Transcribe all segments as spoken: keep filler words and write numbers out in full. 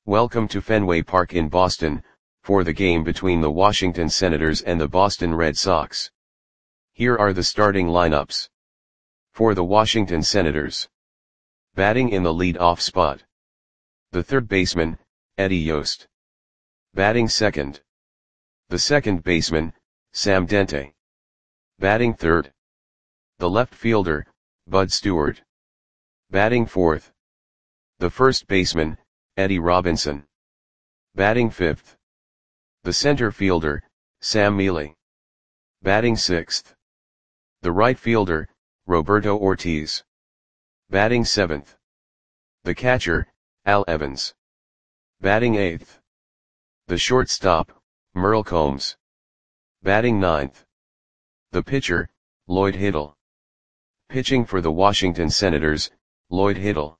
Welcome to Fenway Park in Boston, for the game between the Washington Senators and the Boston Red Sox. Here are the starting lineups. For the Washington Senators. Batting in the lead-off spot. The third baseman, Eddie Yost. Batting second. The second baseman, Sam Dente. Batting third. The left fielder, Bud Stewart. Batting fourth. The first baseman, Eddie Robinson. Batting fifth. The center fielder, Sam Mele. Batting sixth. The right fielder, Roberto Ortiz. Batting seventh. The catcher, Al Evans. Batting eighth. The shortstop, Merle Combs. Batting ninth. The pitcher, Lloyd Hiddle. Pitching for the Washington Senators, Lloyd Hiddle.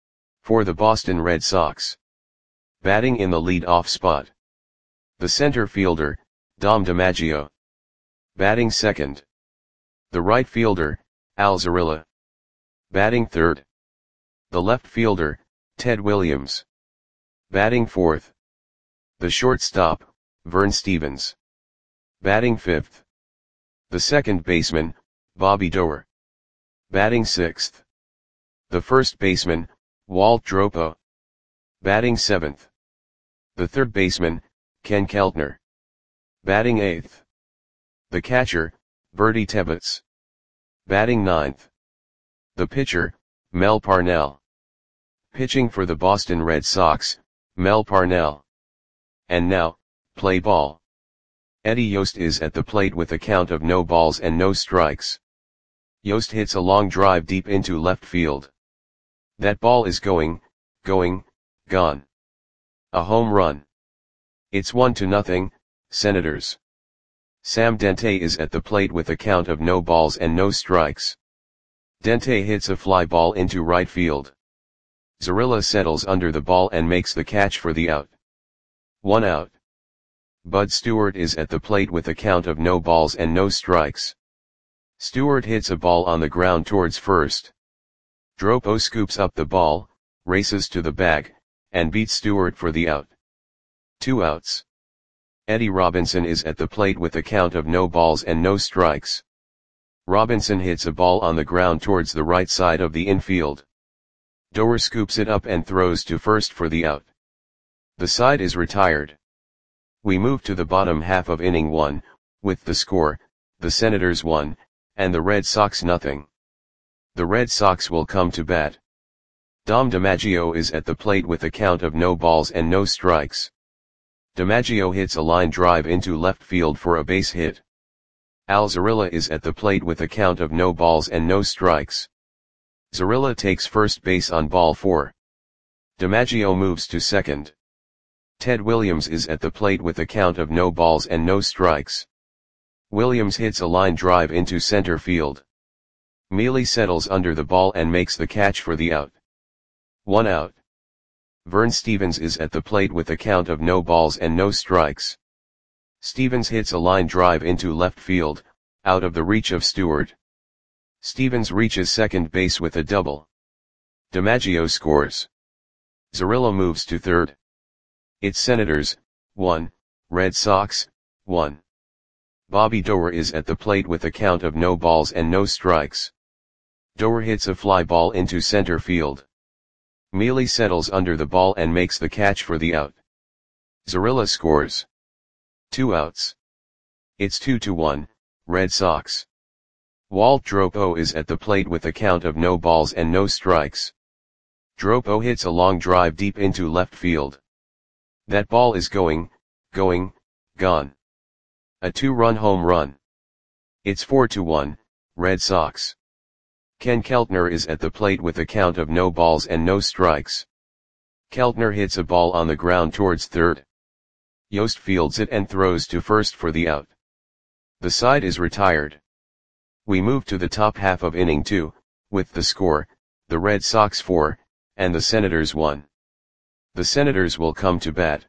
For the Boston Red Sox. Batting in the lead-off spot. The center fielder, Dom DiMaggio. Batting second. The right fielder, Al Zarilla. Batting third. The left fielder, Ted Williams. Batting fourth. The shortstop, Vern Stephens. Batting fifth. The second baseman, Bobby Doerr. Batting sixth. The first baseman, Walt Dropo. Batting seventh. The third baseman, Ken Keltner. Batting eighth. The catcher, Bertie Tebbetts. Batting ninth. The pitcher, Mel Parnell. Pitching for the Boston Red Sox, Mel Parnell. And now, play ball. Eddie Yost is at the plate with a count of no balls and no strikes. Yost hits a long drive deep into left field. That ball is going, going, gone. A home run. It's one to nothing, Senators. Sam Dente is at the plate with a count of no balls and no strikes. Dente hits a fly ball into right field. Zarilla settles under the ball and makes the catch for the out. One out. Bud Stewart is at the plate with a count of no balls and no strikes. Stewart hits a ball on the ground towards first. Dropo scoops up the ball, races to the bag, and beats Stewart for the out. Two outs. Eddie Robinson is at the plate with a count of no balls and no strikes. Robinson hits a ball on the ground towards the right side of the infield. Doerr scoops it up and throws to first for the out. The side is retired. We move to the bottom half of inning one, with the score, the Senators one, and the Red Sox nothing. The Red Sox will come to bat. Dom DiMaggio is at the plate with a count of no balls and no strikes. DiMaggio hits a line drive into left field for a base hit. Al Zarilla is at the plate with a count of no balls and no strikes. Zarilla takes first base on ball four. DiMaggio moves to second. Ted Williams is at the plate with a count of no balls and no strikes. Williams hits a line drive into center field. Mele settles under the ball and makes the catch for the out. One out. Vern Stephens is at the plate with a count of no balls and no strikes. Stephens hits a line drive into left field, out of the reach of Stewart. Stephens reaches second base with a double. DiMaggio scores. Zarilla moves to third. It's Senators, one, Red Sox, one. Bobby Doerr is at the plate with a count of no balls and no strikes. Doerr hits a fly ball into center field. Mele settles under the ball and makes the catch for the out. Zarilla scores. Two outs. It's two to one, Red Sox. Walt Dropo is at the plate with a count of no balls and no strikes. Dropo hits a long drive deep into left field. That ball is going, going, gone. A two-run home run. It's four to one, Red Sox. Ken Keltner is at the plate with a count of no balls and no strikes. Keltner hits a ball on the ground towards third. Yost fields it and throws to first for the out. The side is retired. We move to the top half of inning two, with the score, the Red Sox four, and the Senators one. The Senators will come to bat.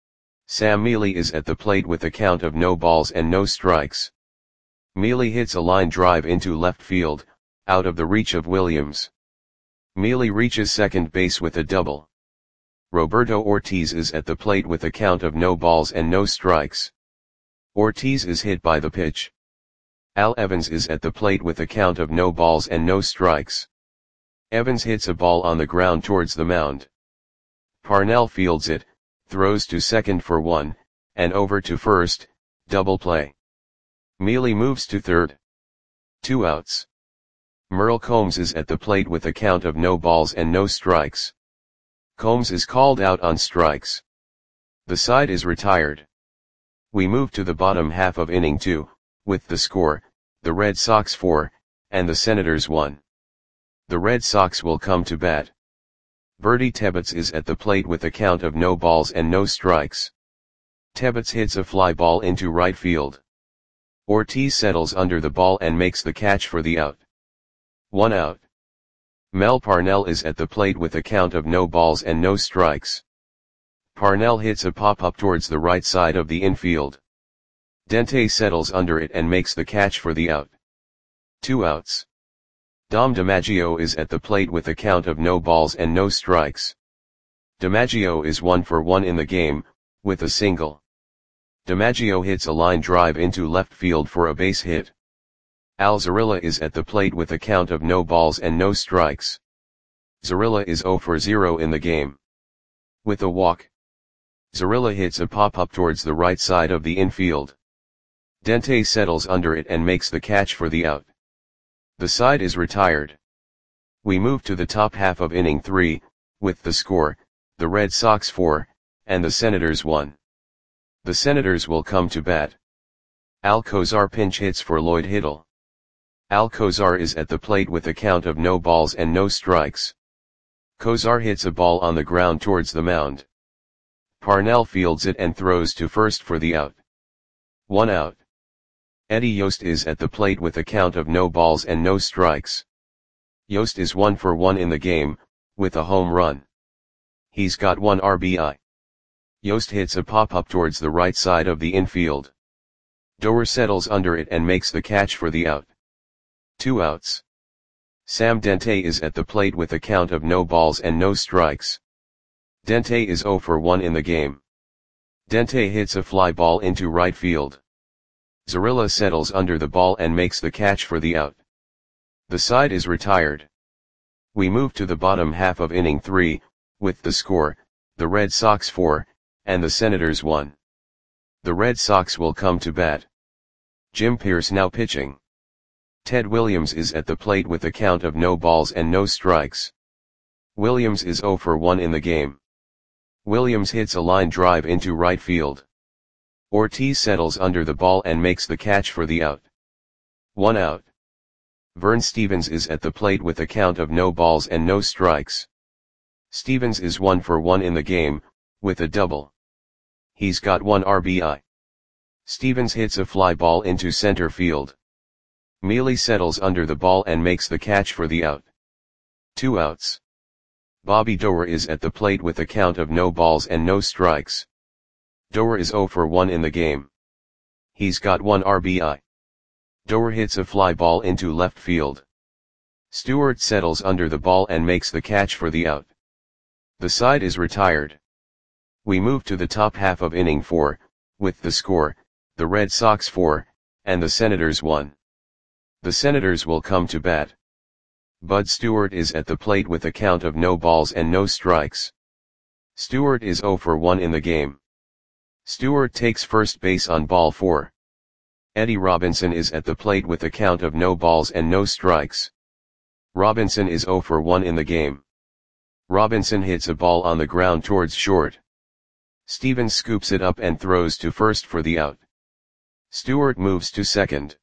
Sam Mele is at the plate with a count of no balls and no strikes. Mele hits a line drive into left field, out of the reach of Williams. Mele reaches second base with a double. Roberto Ortiz is at the plate with a count of no balls and no strikes. Ortiz is hit by the pitch. Al Evans is at the plate with a count of no balls and no strikes. Evans hits a ball on the ground towards the mound. Parnell fields it, throws to second for one, and over to first, double play. Mealy moves to third. Two outs. Merle Combs is at the plate with a count of no balls and no strikes. Combs is called out on strikes. The side is retired. We move to the bottom half of inning two, with the score, the Red Sox four, and the Senators one. The Red Sox will come to bat. Bertie Tebbetts is at the plate with a count of no balls and no strikes. Tebbetts hits a fly ball into right field. Ortiz settles under the ball and makes the catch for the out. One out. Mel Parnell is at the plate with a count of no balls and no strikes. Parnell hits a pop-up towards the right side of the infield. Dente settles under it and makes the catch for the out. Two outs. Dom DiMaggio is at the plate with a count of no balls and no strikes. DiMaggio is one for one in the game, with a single. DiMaggio hits a line drive into left field for a base hit. Al Zarilla is at the plate with a count of no balls and no strikes. Zarilla is zero for zero in the game. With a walk. Zarilla hits a pop-up towards the right side of the infield. Dente settles under it and makes the catch for the out. The side is retired. We move to the top half of inning three, with the score, the Red Sox four, and the Senators one. The Senators will come to bat. Alcozar pinch hits for Lloyd Hittle. Alcozar is at the plate with a count of no balls and no strikes. Cozar hits a ball on the ground towards the mound. Parnell fields it and throws to first for the out. One out. Eddie Yost is at the plate with a count of no balls and no strikes. Yost is one for one in the game, with a home run. He's got one R B I. Yost hits a pop-up towards the right side of the infield. Doer settles under it and makes the catch for the out. Two outs. Sam Dente is at the plate with a count of no balls and no strikes. Dente is zero for one in the game. Dente hits a fly ball into right field. Zarilla settles under the ball and makes the catch for the out. The side is retired. We move to the bottom half of inning three, with the score, the Red Sox four, and the Senators one. The Red Sox will come to bat. Jim Pierce now pitching. Ted Williams is at the plate with a count of no balls and no strikes. Williams is zero for one in the game. Williams hits a line drive into right field. Ortiz settles under the ball and makes the catch for the out. One out. Vern Stevens is at the plate with a count of no balls and no strikes. Stevens is one for one in the game, with a double. He's got one R B I. Stevens hits a fly ball into center field. Mealy settles under the ball and makes the catch for the out. Two outs. Bobby Doer is at the plate with a count of no balls and no strikes. Doer is zero for one in the game. He's got one R B I. Doer hits a fly ball into left field. Stewart settles under the ball and makes the catch for the out. The side is retired. We move to the top half of inning four, with the score, the Red Sox four, and the Senators one. The Senators will come to bat. Bud Stewart is at the plate with a count of no balls and no strikes. Stewart is zero for one in the game. Stewart takes first base on ball four. Eddie Robinson is at the plate with a count of no balls and no strikes. Robinson is zero for one in the game. Robinson hits a ball on the ground towards short. Stevens scoops it up and throws to first for the out. Stewart moves to second.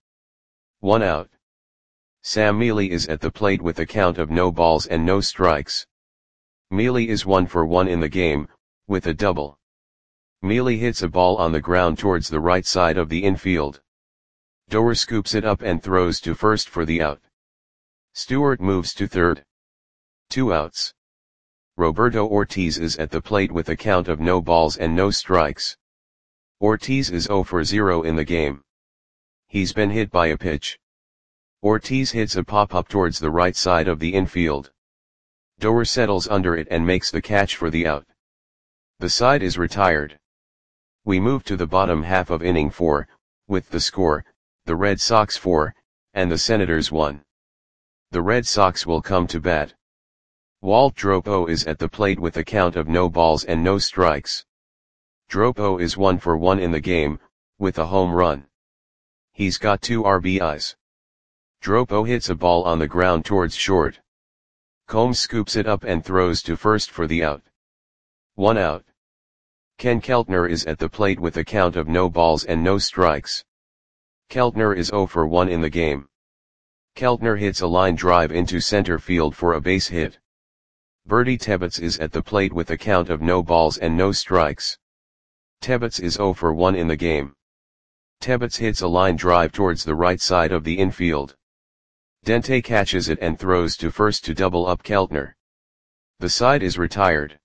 One out. Sam Mealy is at the plate with a count of no balls and no strikes. Mealy is one for one in the game, with a double. Mealy hits a ball on the ground towards the right side of the infield. Doer scoops it up and throws to first for the out. Stewart moves to third. Two outs. Roberto Ortiz is at the plate with a count of no balls and no strikes. Ortiz is zero for zero in the game. He's been hit by a pitch. Ortiz hits a pop-up towards the right side of the infield. Doer settles under it and makes the catch for the out. The side is retired. We move to the bottom half of inning four, with the score, the Red Sox four, and the Senators one. The Red Sox will come to bat. Walt Dropo is at the plate with a count of no balls and no strikes. Dropo is one for one in the game, with a home run. He's got two R B Is. Dropo hits a ball on the ground towards short. Combs scoops it up and throws to first for the out. One out. Ken Keltner is at the plate with a count of no balls and no strikes. Keltner is zero for one in the game. Keltner hits a line drive into center field for a base hit. Bertie Tebbetts is at the plate with a count of no balls and no strikes. Tebbetts is zero for one in the game. Tebbetts hits a line drive towards the right side of the infield. Dente catches it and throws to first to double up Keltner. The side is retired.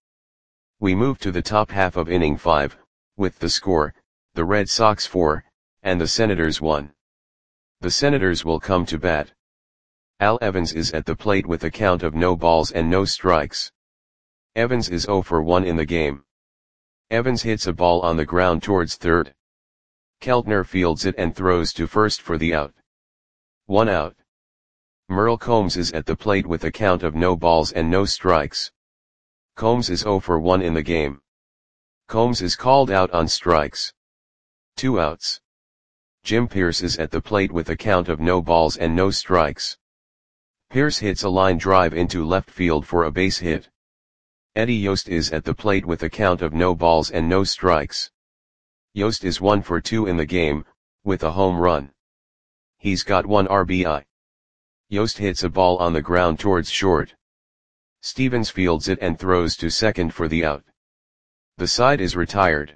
We move to the top half of inning five, with the score, the Red Sox four, and the Senators one. The Senators will come to bat. Al Evans is at the plate with a count of no balls and no strikes. Evans is zero for one in the game. Evans hits a ball on the ground towards third. Keltner fields it and throws to first for the out. One out. Merle Combs is at the plate with a count of no balls and no strikes. Combs is zero for one in the game. Combs is called out on strikes. Two outs. Jim Pierce is at the plate with a count of no balls and no strikes. Pierce hits a line drive into left field for a base hit. Eddie Yost is at the plate with a count of no balls and no strikes. Yost is one for two in the game, with a home run. He's got one R B I. Yost hits a ball on the ground towards short. Stevens fields it and throws to second for the out. The side is retired.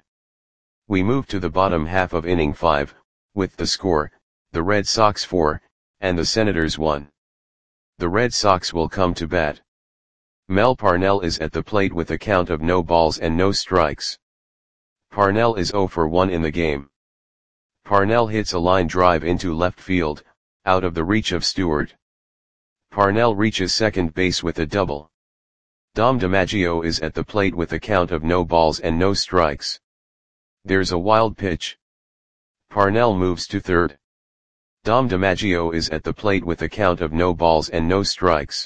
We move to the bottom half of inning five, with the score, the Red Sox four, and the Senators one. The Red Sox will come to bat. Mel Parnell is at the plate with a count of no balls and no strikes. Parnell is zero for one in the game. Parnell hits a line drive into left field, out of the reach of Stewart. Parnell reaches second base with a double. Dom DiMaggio is at the plate with a count of no balls and no strikes. There's a wild pitch. Parnell moves to third. Dom DiMaggio is at the plate with a count of no balls and no strikes.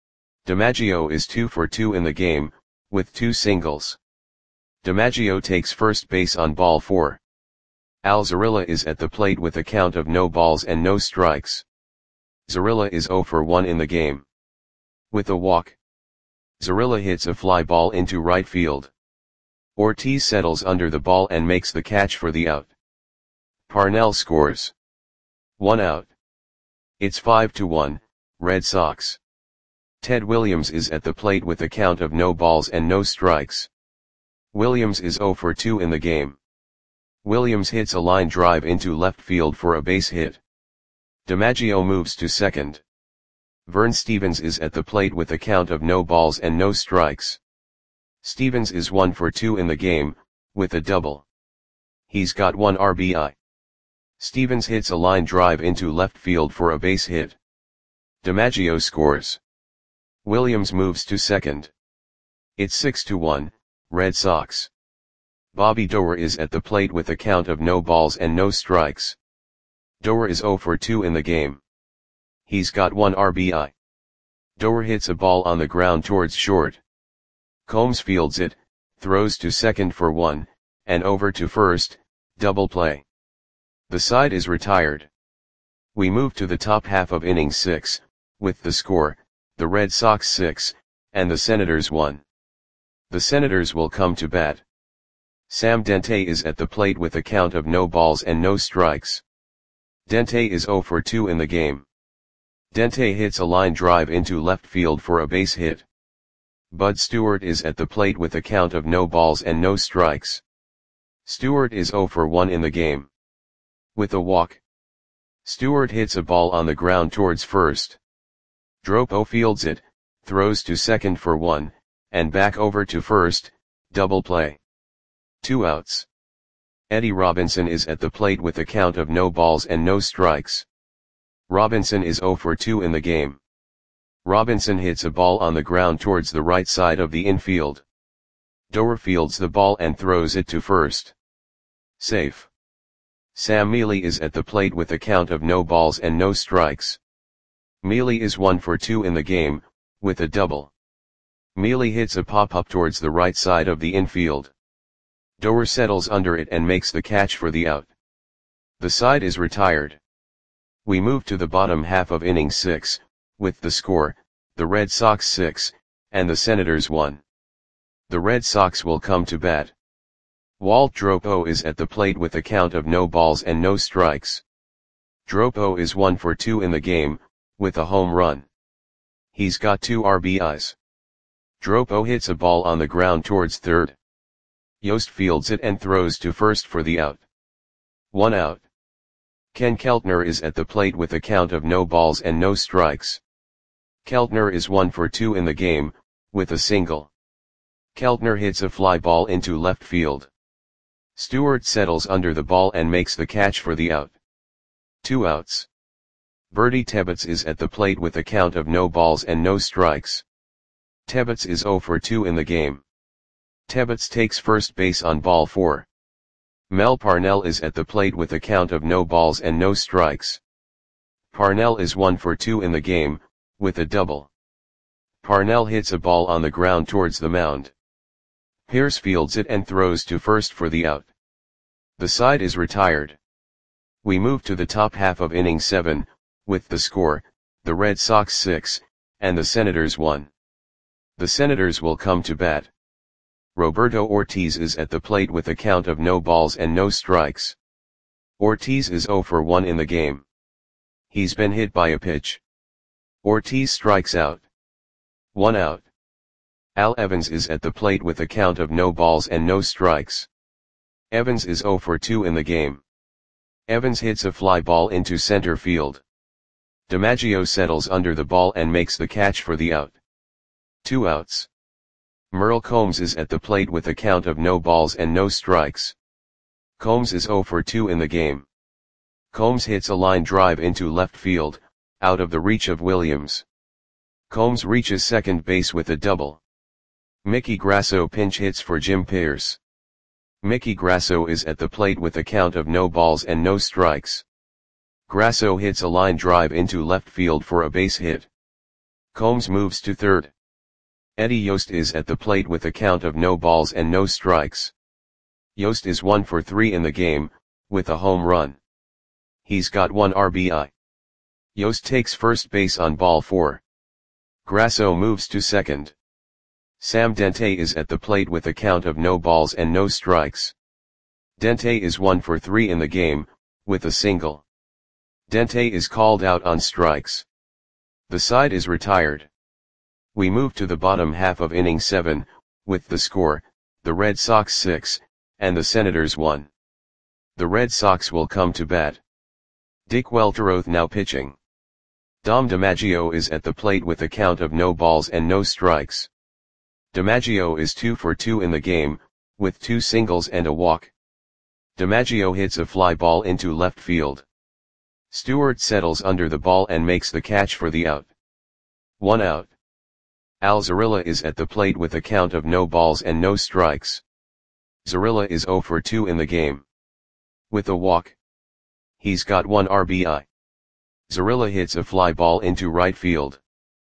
DiMaggio is two for two in the game, with two singles. DiMaggio takes first base on ball four. Al Zarilla is at the plate with a count of no balls and no strikes. Zarilla is zero for one in the game. With a walk, Zarilla hits a fly ball into right field. Ortiz settles under the ball and makes the catch for the out. Parnell scores. One out. It's five to one, Red Sox. Ted Williams is at the plate with a count of no balls and no strikes. Williams is zero for two in the game. Williams hits a line drive into left field for a base hit. DiMaggio moves to second. Vern Stevens is at the plate with a count of no balls and no strikes. Stevens is one for two in the game, with a double. He's got one R B I. Stevens hits a line drive into left field for a base hit. DiMaggio scores. Williams moves to second. It's six to one, Red Sox. Bobby Doerr is at the plate with a count of no balls and no strikes. Doerr is zero for two in the game. He's got one R B I. Doerr hits a ball on the ground towards short. Combs fields it, throws to second for one, and over to first, double play. The side is retired. We move to the top half of inning six, with the score, the Red Sox six, and the Senators one. The Senators will come to bat. Sam Dente is at the plate with a count of no balls and no strikes. Dente is zero for two in the game. Dente hits a line drive into left field for a base hit. Bud Stewart is at the plate with a count of no balls and no strikes. Stewart is zero for one in the game. With a walk, Stewart hits a ball on the ground towards first. Dropo fields it, throws to second for one, and back over to first, double play. Two outs. Eddie Robinson is at the plate with a count of no balls and no strikes. Robinson is zero for two in the game. Robinson hits a ball on the ground towards the right side of the infield. Doer fields the ball and throws it to first. Safe. Sam Mealy is at the plate with a count of no balls and no strikes. Mealy is one for two in the game, with a double. Mealy hits a pop-up towards the right side of the infield. Doer settles under it and makes the catch for the out. The side is retired. We move to the bottom half of inning six, with the score, the Red Sox six, and the Senators one. The Red Sox will come to bat. Walt Dropo is at the plate with a count of no balls and no strikes. Dropo is one for two in the game, with a home run. He's got two R B Is. Dropo hits a ball on the ground towards third. Yost fields it and throws to first for the out. One out. Ken Keltner is at the plate with a count of no balls and no strikes. Keltner is one for two in the game, with a single. Keltner hits a fly ball into left field. Stewart settles under the ball and makes the catch for the out. Two outs. Bertie Tebbetts is at the plate with a count of no balls and no strikes. Tebbetts is zero for two in the game. Tebbetts takes first base on ball four. Mel Parnell is at the plate with a count of no balls and no strikes. Parnell is one for two in the game, with a double. Parnell hits a ball on the ground towards the mound. Pierce fields it and throws to first for the out. The side is retired. We move to the top half of inning seven, with the score, the Red Sox six, and the Senators one. The Senators will come to bat. Roberto Ortiz is at the plate with a count of no balls and no strikes. Ortiz is zero for one in the game. He's been hit by a pitch. Ortiz strikes out. One out. Al Evans is at the plate with a count of no balls and no strikes. Evans is zero for two in the game. Evans hits a fly ball into center field. DiMaggio settles under the ball and makes the catch for the out. Two outs. Merle Combs is at the plate with a count of no balls and no strikes. Combs is zero for two in the game. Combs hits a line drive into left field, out of the reach of Williams. Combs reaches second base with a double. Mickey Grasso pinch hits for Jim Pierce. Mickey Grasso is at the plate with a count of no balls and no strikes. Grasso hits a line drive into left field for a base hit. Combs moves to third. Eddie Yost is at the plate with a count of no balls and no strikes. Yost is one for three in the game, with a home run. He's got one R B I. Yost takes first base on ball four. Grasso moves to second. Sam Dente is at the plate with a count of no balls and no strikes. Dente is one for three in the game, with a single. Dente is called out on strikes. The side is retired. We move to the bottom half of inning seven, with the score, the Red Sox six, and the Senators one. The Red Sox will come to bat. Dick Welteroth now pitching. Dom DiMaggio is at the plate with a count of no balls and no strikes. DiMaggio is two for two in the game, with two singles and a walk. DiMaggio hits a fly ball into left field. Stewart settles under the ball and makes the catch for the out. One out. Al Zarilla is at the plate with a count of no balls and no strikes. Zarilla is zero for two in the game. With a walk. He's got one R B I. Zarilla hits a fly ball into right field.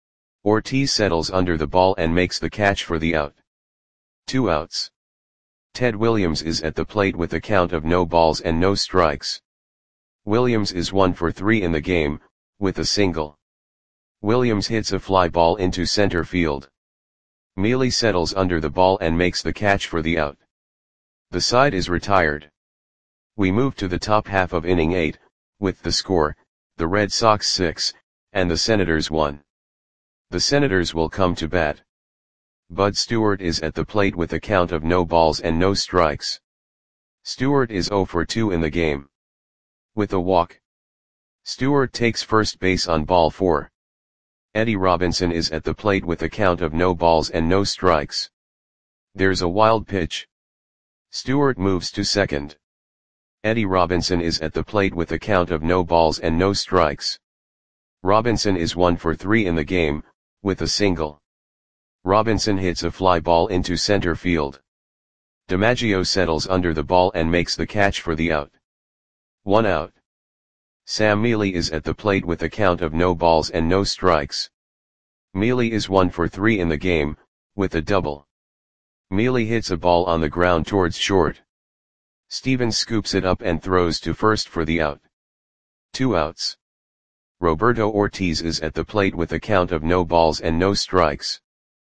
Ortiz settles under the ball and makes the catch for the out. Two outs. Ted Williams is at the plate with a count of no balls and no strikes. Williams is one for three in the game, with a single. Williams hits a fly ball into center field. Mealy settles under the ball and makes the catch for the out. The side is retired. We move to the top half of inning eight, with the score, the Red Sox six, and the Senators one. The Senators will come to bat. Bud Stewart is at the plate with a count of no balls and no strikes. Stewart is zero for two in the game. With a walk. Stewart takes first base on ball four. Eddie Robinson is at the plate with a count of no balls and no strikes. There's a wild pitch. Stewart moves to second. Eddie Robinson is at the plate with a count of no balls and no strikes. Robinson is one for three in the game, with a single. Robinson hits a fly ball into center field. DiMaggio settles under the ball and makes the catch for the out. One out. Sam Mealy is at the plate with a count of no balls and no strikes. Mealy is one for three in the game, with a double. Mealy hits a ball on the ground towards short. Stevens scoops it up and throws to first for the out. Two outs. Roberto Ortiz is at the plate with a count of no balls and no strikes.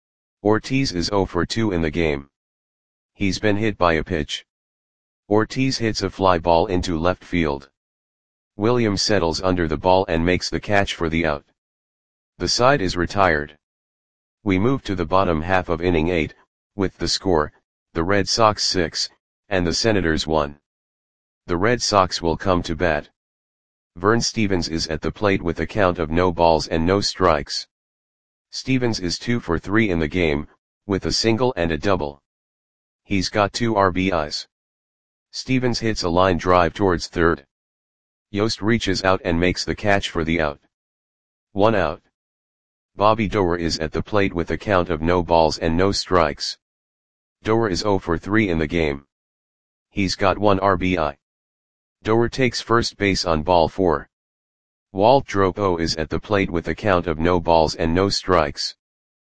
Ortiz is zero for two in the game. He's been hit by a pitch. Ortiz hits a fly ball into left field. Williams settles under the ball and makes the catch for the out. The side is retired. We move to the bottom half of inning eight, with the score, the Red Sox six, and the Senators one. The Red Sox will come to bat. Vern Stevens is at the plate with a count of no balls and no strikes. Stevens is two for three in the game, with a single and a double. He's got two R B Is. Stevens hits a line drive towards third. Yost reaches out and makes the catch for the out. One out. Bobby Doerr is at the plate with a count of no balls and no strikes. Doerr is zero for three in the game. He's got one R B I. Doerr takes first base on ball four. Walt Dropo is at the plate with a count of no balls and no strikes.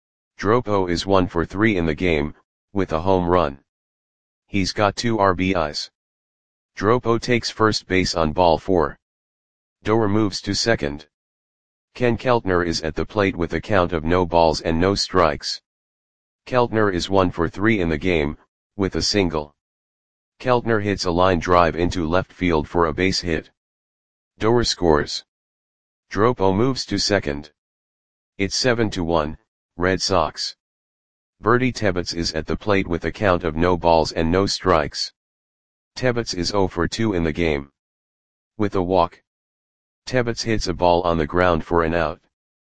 Dropo is one for three in the game, with a home run. He's got two R B Is. Dropo takes first base on ball four. Doerr moves to second. Ken Keltner is at the plate with a count of no balls and no strikes. Keltner is one for three in the game, with a single. Keltner hits a line drive into left field for a base hit. Doerr scores. Dropo moves to second. It's seven to one, Red Sox. Bertie Tebbetts is at the plate with a count of no balls and no strikes. Tebbetts is zero for two in the game. With a walk. Tebbetts hits a ball on the ground for an out.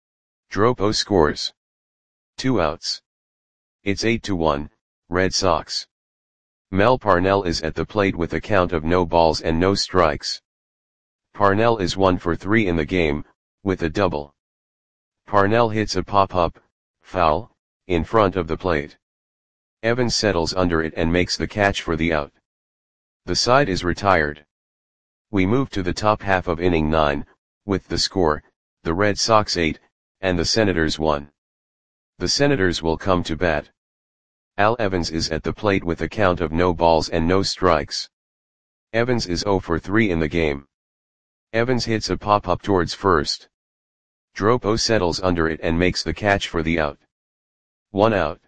Dropo scores. Two outs. It's eight to one, Red Sox. Mel Parnell is at the plate with a count of no balls and no strikes. Parnell is one for three in the game, with a double. Parnell hits a pop-up, foul, in front of the plate. Evans settles under it and makes the catch for the out. The side is retired. We move to the top half of inning nine, with the score, the Red Sox eight, and the Senators one. The Senators will come to bat. Al Evans is at the plate with a count of no balls and no strikes. Evans is zero for three in the game. Evans hits a pop-up towards first. Dropo settles under it and makes the catch for the out. One out.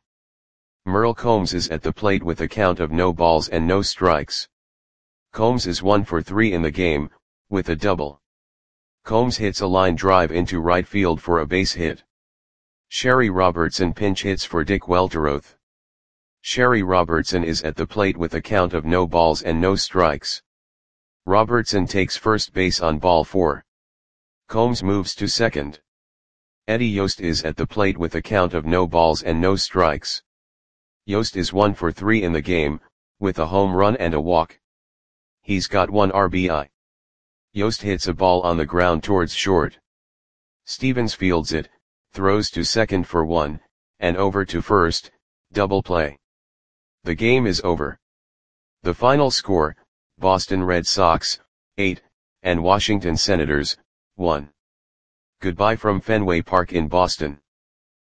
Merle Combs is at the plate with a count of no balls and no strikes. Combs is one for three in the game, with a double. Combs hits a line drive into right field for a base hit. Sherry Robertson pinch hits for Dick Welteroth. Sherry Robertson is at the plate with a count of no balls and no strikes. Robertson takes first base on ball four. Combs moves to second. Eddie Yost is at the plate with a count of no balls and no strikes. Yost is one for three in the game, with a home run and a walk. He's got one R B I. Yost hits a ball on the ground towards short. Stevens fields it, throws to second for one, and over to first, double play. The game is over. The final score, Boston Red Sox, eight, and Washington Senators, one. Goodbye from Fenway Park in Boston.